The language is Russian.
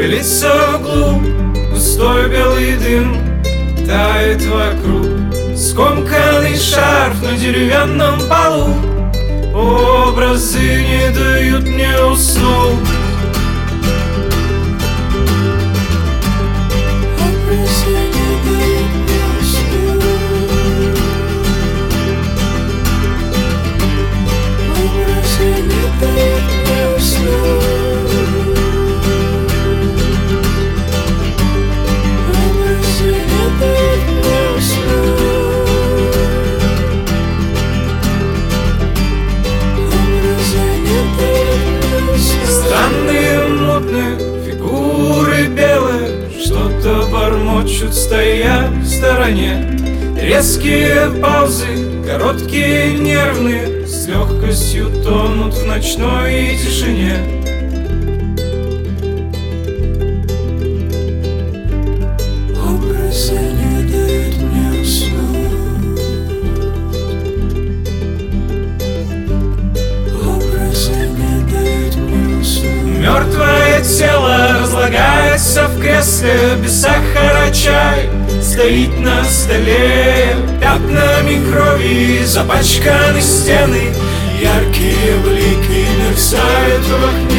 Шевелится вглубь густой белый дым, тает вокруг скомканный шарф на деревянном полу. Образы не дают мне уснуть. Странные мутные фигуры белые что-то бормочут, стоя в стороне. Резкие паузы, короткие, нервные, с легкостью тонут в ночной тишине. Образы не дают мне уснуть. Образы не дают мне уснуть. Мертвое тело разлагается в кресле, без сахара чай стоит на столе. Пятнами крови запачканы стены, яркие блики мерцают в окне.